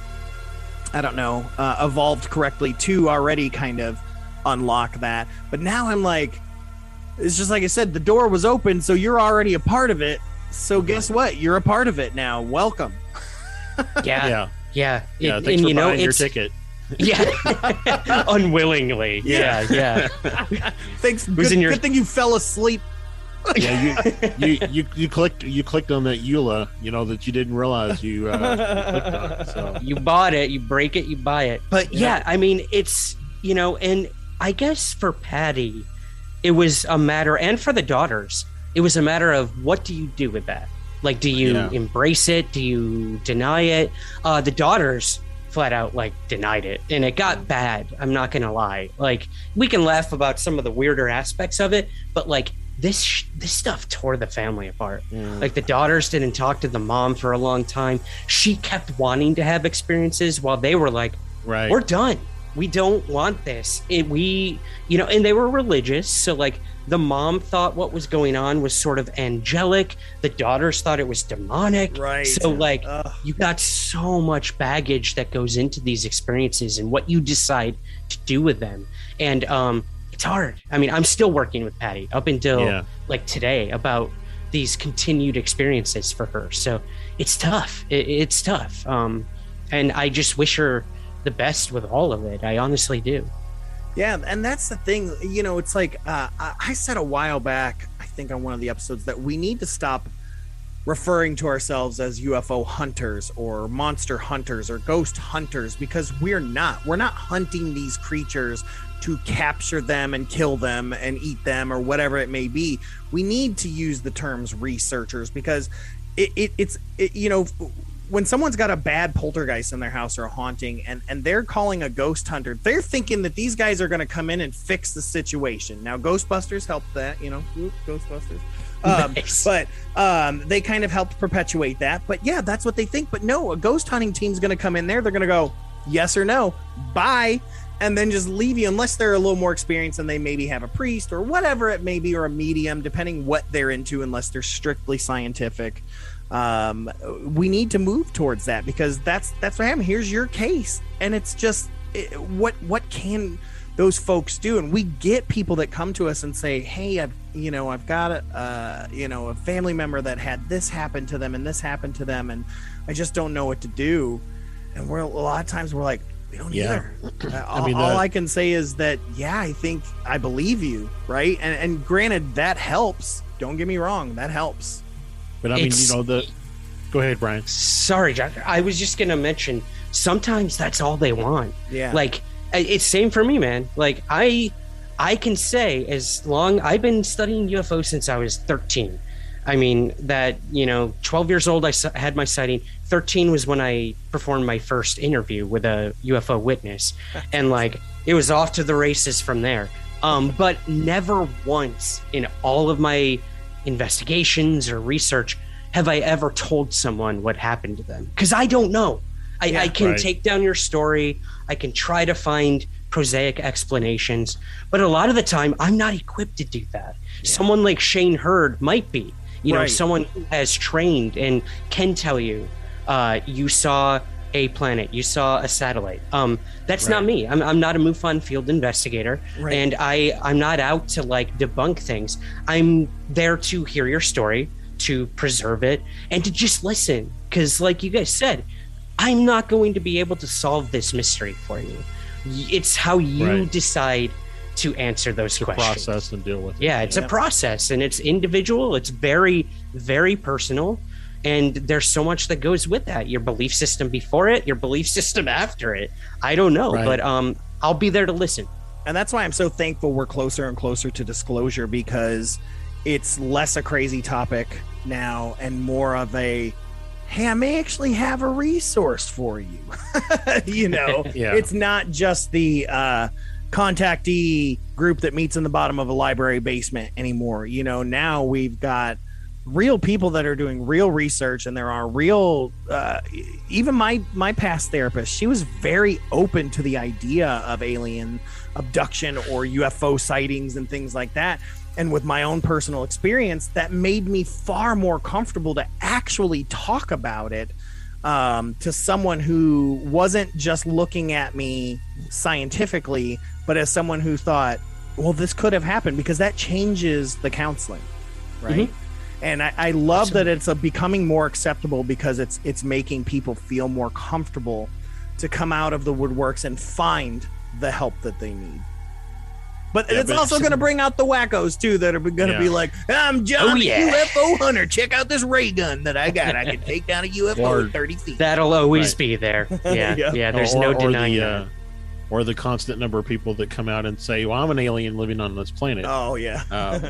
I don't know, evolved correctly to already kind of unlock that. But now I'm like, it's just like I said, the door was open, so you're already a part of it. So guess what? You're a part of it now. Welcome. Yeah. Thanks for buying your ticket. Yeah. Unwillingly. Yeah. Thanks. Good thing you fell asleep. Yeah, you clicked on that EULA, that you didn't realize you clicked on. So you bought it, you break it, you buy it. But I mean, it's and I guess for Patty, it was a matter, and for the daughters, it was a matter of what do you do with that? Like, do you embrace it? Do you deny it? The daughters flat out like denied it, and it got bad. I'm not gonna lie. Like, we can laugh about some of the weirder aspects of it, but like this stuff tore the family apart. Like, the daughters didn't talk to the mom for a long time. She kept wanting to have experiences while they were like, we're done. We don't want this. And they were religious, so like the mom thought what was going on was sort of angelic. The daughters thought it was demonic. Right. So like you got so much baggage that goes into these experiences and what you decide to do with them. And it's hard. I mean, I'm still working with Patty up until like today about these continued experiences for her. So it's tough. It's tough. And I just wish her the best with all of it. I honestly do. Yeah, and that's the thing. It's like I said a while back, I think on one of the episodes, that we need to stop referring to ourselves as UFO hunters or monster hunters or ghost hunters, because we're not hunting these creatures to capture them and kill them and eat them or whatever it may be. We need to use the terms researchers, because it's when someone's got a bad poltergeist in their house or a haunting and they're calling a ghost hunter, they're thinking that these guys are going to come in and fix the situation. Now, Ghostbusters helped that, Ghostbusters. Nice. But they kind of helped perpetuate that. But yeah, that's what they think. But no, a ghost hunting team's going to come in there. They're going to go, yes or no, bye, and then just leave you, unless they're a little more experienced and they maybe have a priest or whatever it may be, or a medium, depending what they're into, unless they're strictly scientific. We need to move towards that, because that's what happened. Here's your case, and it's just what can those folks do? And we get people that come to us and say, hey, I've got a family member that had this happen to them and this happened to them, and I just don't know what to do. And a lot of times we're like, we don't either. All I can say is that I believe you, right? And granted, that helps. Don't get me wrong, that helps. But I mean, go ahead, Brian. Sorry, Jack. I was just going to mention, sometimes that's all they want. Yeah. Like, it's same for me, man. Like, I can say, as long I've been studying UFO since I was 13. I mean, that, 12 years old, I had my sighting. 13 was when I performed my first interview with a UFO witness. And it was off to the races from there. But never once in all of my investigations or research have I ever told someone what happened to them. Because I don't know. I can take down your story. I can try to find prosaic explanations. But a lot of the time, I'm not equipped to do that. Yeah. Someone like Shane Hurd might be. Someone who has trained and can tell you, you saw a planet, you saw a satellite. That's not me. I'm not a MUFON field investigator, and I'm not out to debunk things. I'm there to hear your story, to preserve it, and to just listen. Because like you guys said, I'm not going to be able to solve this mystery for you. It's how you decide to answer those questions. Process and deal with it. Yeah, it's a process, and it's individual. It's very, very personal. And there's so much that goes with that. Your belief system before it, your belief system after it. I don't know, but I'll be there to listen. And that's why I'm so thankful we're closer and closer to disclosure, because it's less a crazy topic now and more of a, hey, I may actually have a resource for you. It's not just the contactee group that meets in the bottom of a library basement anymore. Now we've got real people that are doing real research, and there are real even my past therapist, she was very open to the idea of alien abduction or UFO sightings and things like that. And with my own personal experience, that made me far more comfortable to actually talk about it to someone who wasn't just looking at me scientifically, but as someone who thought, well, this could have happened, because that changes the counseling, right? Mm-hmm. And I love that it's becoming more acceptable, because it's making people feel more comfortable to come out of the woodworks and find the help that they need. But it's also going to bring out the wackos, too, that are going to be like, I'm John, the UFO hunter. Check out this ray gun that I got. I can take down a UFO at 30 feet. That'll always be there. Yeah, there's no denying that. Or the constant number of people that come out and say, well, I'm an alien living on this planet. Oh, yeah.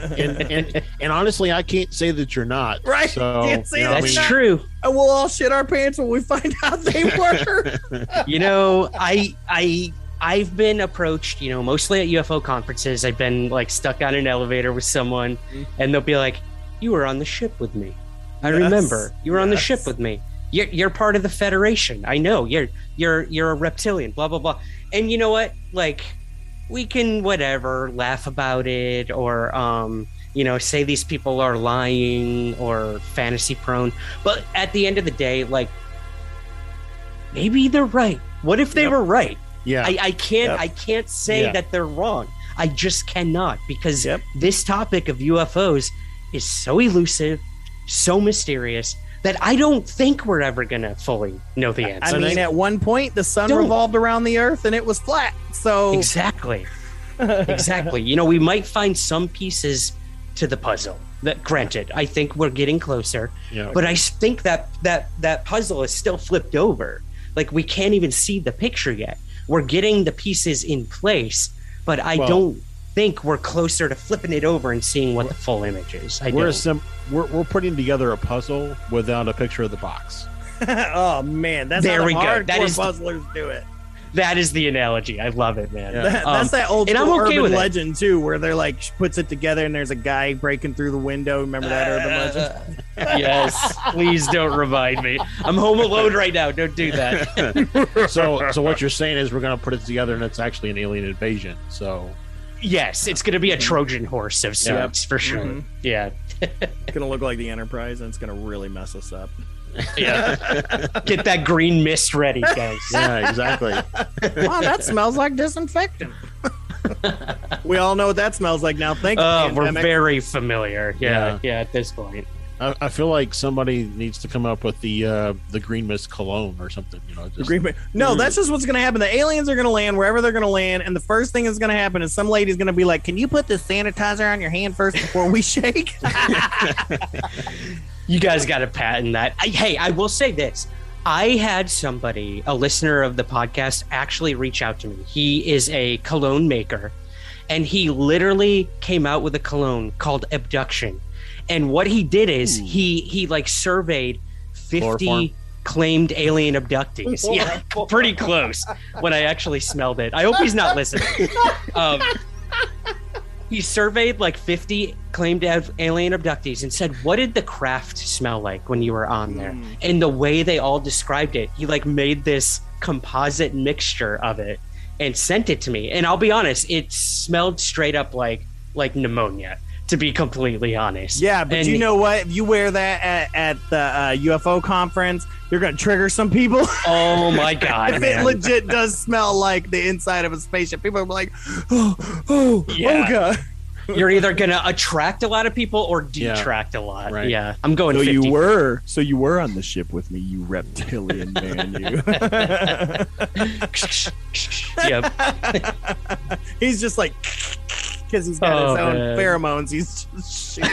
And honestly, I can't say that you're not. Right. So, can't say that's true. And we'll all shit our pants when we find out they were. I've been approached, mostly at UFO conferences. I've been stuck on an elevator with someone, and they'll be like, you were on the ship with me. I remember. You were on the ship with me. You're part of the Federation. I know. You're a reptilian, blah, blah, blah. And you know what? We can laugh about it, or say these people are lying or fantasy prone. But at the end of the day, maybe they're right. What if they were right? Yeah. I can't say that they're wrong. I just cannot, because this topic of UFOs is so elusive, so mysterious, that I don't think we're ever going to fully know the answer. I mean, at one point, the sun revolved around the earth and it was flat. So Exactly. We might find some pieces to the puzzle. That, granted, I think we're getting closer. Yeah. But I think that puzzle is still flipped over. We can't even see the picture yet. We're getting the pieces in place, but I don't think we're closer to flipping it over and seeing what the full image is. We're putting together a puzzle without a picture of the box. Oh man, that's how the hardcore puzzlers do it. That is the analogy. I love it, man. Yeah. That's that old urban legend too, where they're puts it together and there's a guy breaking through the window. Remember that urban legend? Yes. Please don't remind me. I'm home alone right now. Don't do that. So what you're saying is we're going to put it together and it's actually an alien invasion. So yes, it's going to be a Trojan horse of sorts for sure. Mm-hmm. Yeah. It's going to look like the Enterprise, and it's going to really mess us up. Yeah. Get that green mist ready, guys. Yeah, exactly. Wow, that smells like disinfectant. We all know what that smells like now. Thank you. We're very familiar. Yeah, at this point. I feel like somebody needs to come up with the green mist cologne or something. No, that's just what's going to happen. The aliens are going to land wherever they're going to land, and the first thing that's going to happen is some lady's going to be like, "Can you put the sanitizer on your hand first before we shake?" You guys got to patent that. I will say this. I had somebody, a listener of the podcast, actually reach out to me. He is a cologne maker, and he literally came out with a cologne called Abduction. And what he did is he like surveyed 50 claimed alien abductees. Yeah, pretty close when I actually smelled it. I hope he's not listening. He surveyed like 50 claimed alien abductees and said, what did the craft smell like when you were on there? And the way they all described it, he like made this composite mixture of it and sent it to me. And I'll be honest, it smelled straight up like pneumonia, to be completely honest. Yeah, but you know what? If you wear that at the UFO conference, you're going to trigger some people. Oh my God, if man. it legit does smell like the inside of a spaceship, people are like, oh God. You're either going to attract a lot of people or detract a lot. Right. Yeah, I'm going 50. So you were on the ship with me, you reptilian man, you. Yep. He's just like, because he's got his own pheromones. He's just shooting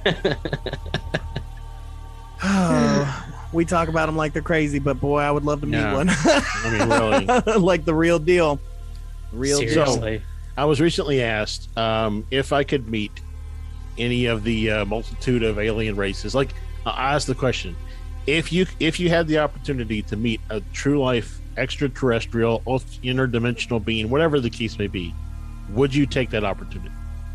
out. We talk about them like they're crazy, but boy, I would love to meet one. I mean, really. Like the real deal. Seriously. So, I was recently asked if I could meet any of the multitude of alien races. Like, I asked the question: if you had the opportunity to meet a true life extraterrestrial, interdimensional being, whatever the case may be, would you take that opportunity?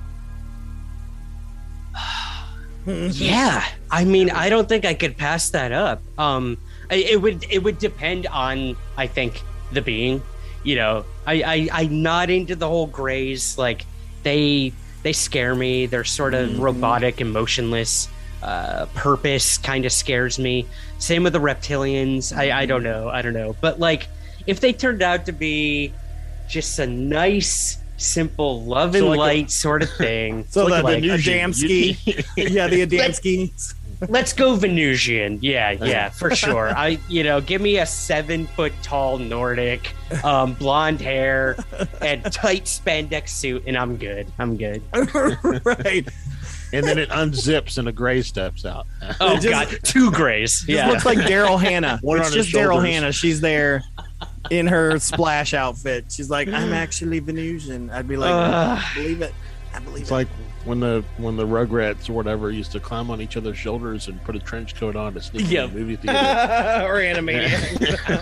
Yeah, I mean, I don't think I could pass that up. It would depend on, I think, the being. You know, I'm not into the whole grays. Like, they scare me. They're sort of robotic and motionless. Purpose kind of scares me. Same with the reptilians. I don't know. But like, if they turned out to be just a nice, simple love and light sort of thing. So like the Adamski. Yeah, the Adamski. Let's go Venusian. Yeah, for sure. Give me a 7-foot tall Nordic, blonde hair, and tight spandex suit, and I'm good. Right. And then it unzips and a gray steps out. Oh, God. 2 grays. Yeah. Looks like Daryl Hannah. One it's on just his shoulders. Daryl Hannah. She's there in her splash outfit. She's like, I'm actually Venusian. I'd be like, I believe it. It's like when the Rugrats or whatever used to climb on each other's shoulders and put a trench coat on to sneak in the movie theater. Or Animaniacs.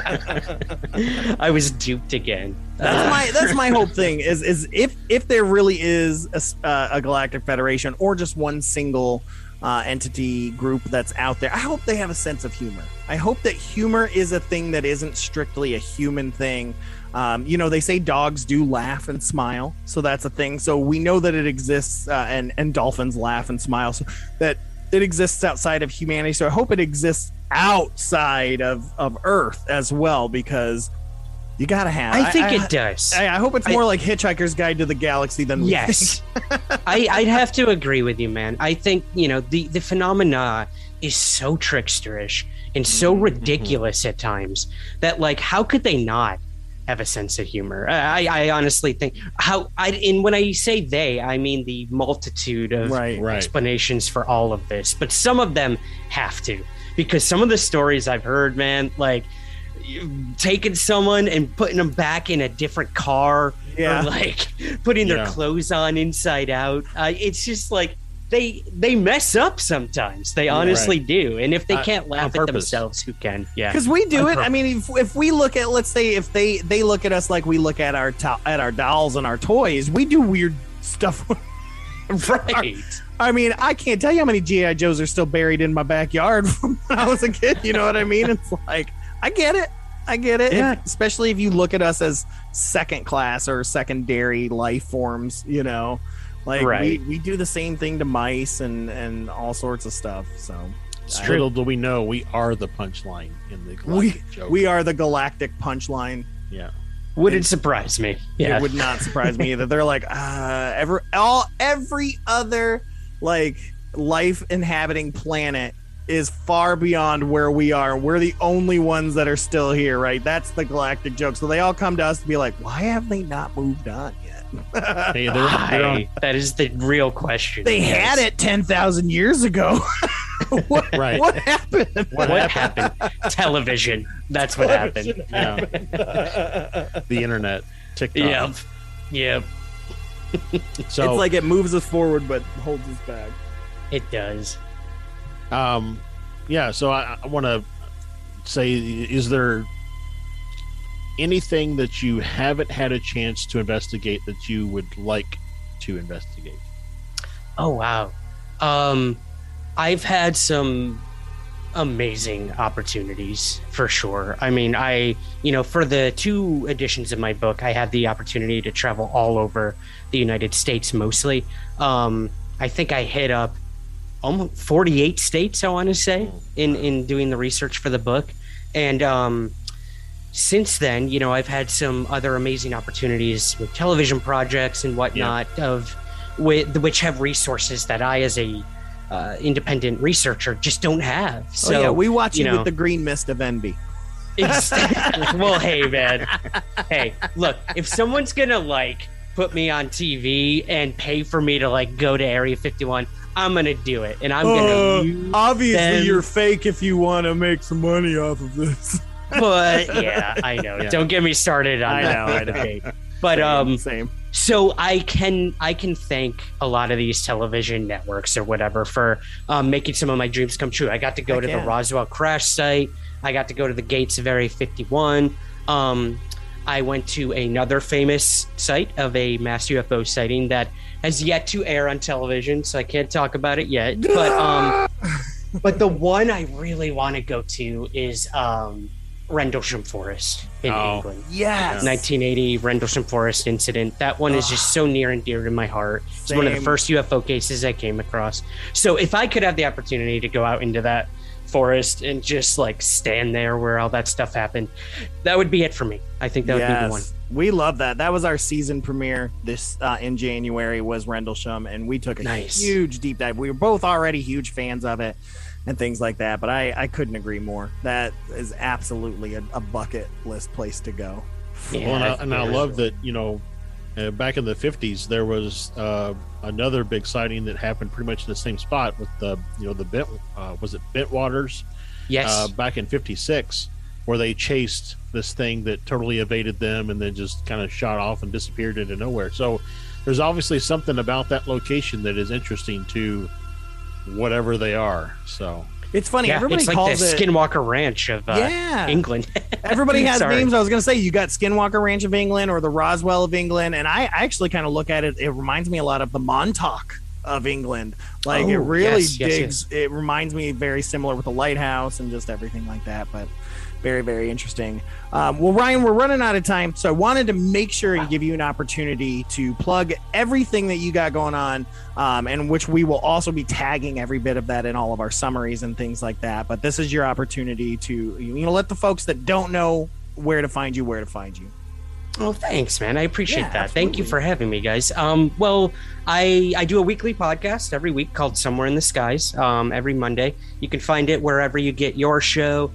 I was duped again. That's my whole thing is if there really is a Galactic Federation or just one single entity group that's out there, I hope they have a sense of humor. I hope that humor is a thing that isn't strictly a human thing. They say dogs do laugh and smile, so that's a thing. So we know that it exists, and dolphins laugh and smile, so that it exists outside of humanity. So I hope it exists outside of Earth as well, because you gotta have. I think it does. I hope it's more like Hitchhiker's Guide to the Galaxy than we yes. I'd have to agree with you, man. I think the phenomena is so tricksterish and so ridiculous at times that, like, how could they not have a sense of humor? I honestly think when I say they, I mean the multitude of explanations for all of this, but some of them have to, because some of the stories I've heard, man, like taking someone and putting them back in a different car, or like putting their clothes on inside out. It's just like they mess up sometimes. They honestly do. And if they can't laugh at themselves, who can? Yeah, because we do it. I mean, if we look at, let's say, if they look at us like we look at our dolls and our toys, we do weird stuff. Right. I mean, I can't tell you how many G.I. Joes are still buried in my backyard from when I was a kid. You know what I mean? It's like, I get it. Yeah. Especially if you look at us as second class or secondary life forms, like we do the same thing to mice and all sorts of stuff. So little do we know, we are the punchline in the galactic joke. We are the galactic punchline. Yeah. Wouldn't surprise me. Yeah. It would not surprise me either. They're like, every other like life inhabiting planet is far beyond where we are. We're the only ones that are still here, right? That's the galactic joke. So they all come to us to be like, why have they not moved on yet? Hey, they're on. That is the real question. They had it 10,000 years ago. What happened? What happened? Television. That's what happened. Yeah. The internet. TikTok. Yep. So it's like it moves us forward but holds us back. It does. Yeah, so I want to say, is there anything that you haven't had a chance to investigate that you would like to investigate? Oh, wow. I've had some amazing opportunities for sure. I mean, for the 2 editions of my book, I had the opportunity to travel all over the United States mostly. I think I hit up almost 48 states, I want to say, in doing the research for the book. And since then, I've had some other amazing opportunities with television projects and whatnot which have resources that I, as a independent researcher, just don't have. So we watch you with the green mist of envy. Well, hey, man. Hey, look, if someone's gonna put me on TV and pay for me to go to Area 51, I'm gonna do it, and I'm gonna. Obviously, you're fake if you want to make some money off of this. But yeah, I know. Yeah. Don't get me started on that debate. But same. So I can thank a lot of these television networks or whatever for making some of my dreams come true. I got to go to the Roswell crash site. I got to go to the gates of Area 51. I went to another famous site of a mass UFO sighting that has yet to air on television, so I can't talk about it yet. But the one I really want to go to is Rendlesham Forest in England. Yes. 1980 Rendlesham Forest incident. That one is just so near and dear to my heart. It's one of the first UFO cases I came across. So if I could have the opportunity to go out into that forest and just stand there where all that stuff happened, that would be it for me. I think that would be the one. We love that. That was our season premiere this in January, was Rendlesham, and we took a huge deep dive. We were both already huge fans of it and things like that, but I couldn't agree more. That is absolutely a bucket list place to go. Yeah, I love that, back in the 50s, there was another big sighting that happened pretty much in the same spot with the Bentwaters? Yes. Back in 56, where they chased this thing that totally evaded them and then just kind of shot off and disappeared into nowhere. So there's obviously something about that location that is interesting to whatever they are. So it's funny. Everybody it's calls the it Skinwalker Ranch of England. Everybody has names. I was going to say, you got Skinwalker Ranch of England or the Roswell of England, and I actually kind of look at it. It reminds me a lot of the Montauk of England. It really digs. It reminds me very similar with the lighthouse and just everything like that. But very, very interesting. Well, Ryan, we're running out of time, so I wanted to make sure and give you an opportunity to plug everything that you got going on, and which we will also be tagging every bit of that in all of our summaries and things like that. But this is your opportunity to let the folks that don't know where to find you. Well, thanks, man. I appreciate that. Absolutely. Thank you for having me, guys. Well, I do a weekly podcast every week called Somewhere in the Skies, every Monday. You can find it wherever you get your show.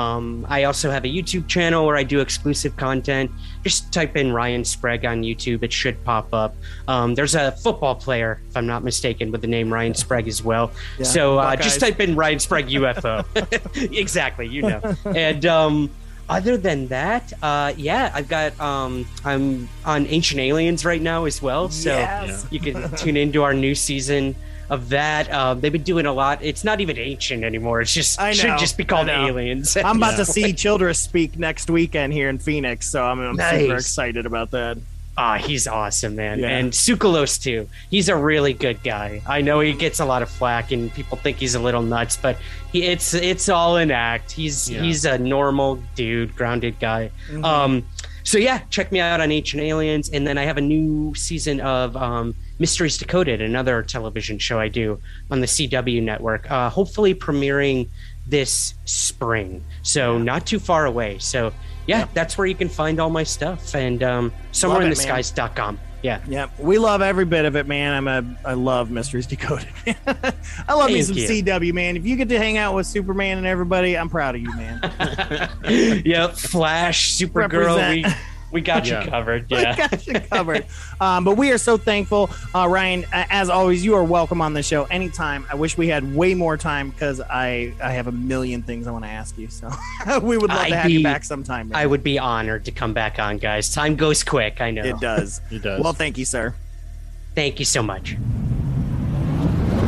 I also have a YouTube channel where I do exclusive content. Just type in Ryan Sprague on YouTube. It should pop up. There's a football player, if I'm not mistaken, with the name Ryan Sprague as well. Yeah, so just type in Ryan Sprague UFO. Exactly, And other than that, I've got I'm on Ancient Aliens right now as well. So you can tune into our new season of that. They've been doing a lot. It's not even ancient anymore. It's just should just be called Aliens. I'm about to see Childress speak next weekend here in Phoenix, so I'm super excited about that. He's awesome, man. Yeah. And Tsoukalos too. He's a really good guy. I know he gets a lot of flack and people think he's a little nuts, but it's all an act. He's a normal dude, grounded guy. Mm-hmm. So check me out on Ancient Aliens, and then I have a new season of Mysteries Decoded, another television show I do on the CW network, hopefully premiering this spring, so not too far away. So that's where you can find all my stuff, and somewhereintheskies.com. Yeah, we love every bit of it, man. I love Mysteries Decoded. I love me some CW, man. If you get to hang out with Superman and everybody, I'm proud of you, man. Yep, Flash, Supergirl, we got you covered. Yeah, we got you covered. But we are so thankful, Ryan. As always, you are welcome on the show anytime. I wish we had way more time because I have a million things I want to ask you. So we would love to have you back sometime. Man. I would be honored to come back on, guys. Time goes quick. I know it does. It does. Well, thank you, sir. Thank you so much.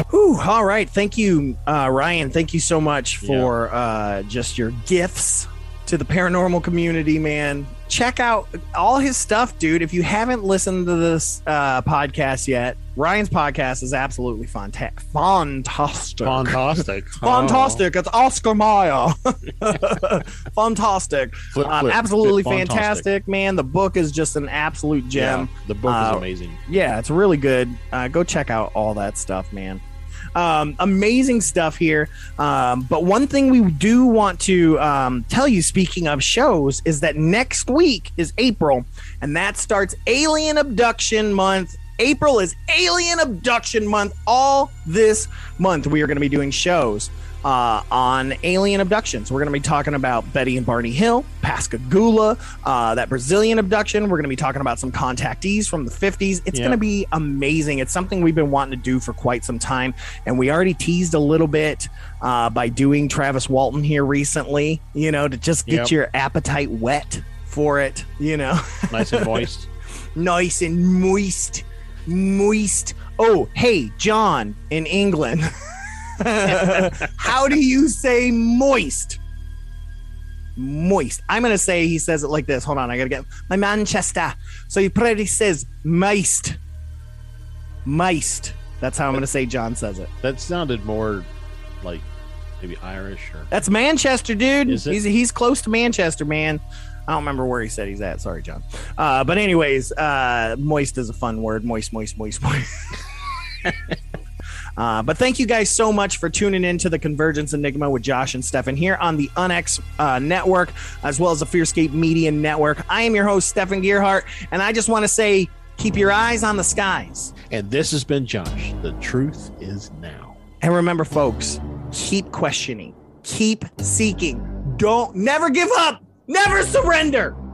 Whew, all right. Thank you, Ryan. Thank you so much for just your gifts to the paranormal community, man. Check out all his stuff, dude. If you haven't listened to this podcast yet, Ryan's podcast is absolutely fantastic. Fantastic. It's Oscar Mayer. Fantastic. Fantastic. Absolutely fantastic, man. The book is just an absolute gem. Yeah, the book is amazing. Yeah, it's really good. Go check out all that stuff, man. Amazing stuff here. But one thing we do want to tell you, speaking of shows, is that next week is April, and that starts Alien Abduction Month. April is Alien Abduction Month. All this month, we are going to be doing shows on alien abductions. We're going to be talking about Betty and Barney Hill, Pascagoula, that Brazilian abduction. We're going to be talking about some contactees from the 50s. It's going to be amazing. It's something we've been wanting to do for quite some time, and we already teased a little bit by doing Travis Walton here recently, you know, to just get your appetite wet for it, you know. Nice and moist. Nice and moist. Oh, hey, John in England. How do you say moist? Moist. I'm going to say he says it like this. Hold on. I got to get my Manchester. So he probably says moist. Moist. That's how I'm going to say John says it. That sounded more like maybe Irish or. That's Manchester, dude. Is it? He's close to Manchester, man. I don't remember where he said he's at. Sorry, John. But anyways, moist is a fun word. Moist. But thank you guys so much for tuning in to the Convergence Enigma with Josh and Stefan here on the UNX network, as well as the Fearscape Media Network. I am your host, Stefan Gearhart, and I just want to say, keep your eyes on the skies. And this has been Josh. The truth is now. And remember, folks, keep questioning, keep seeking. Never give up, never surrender.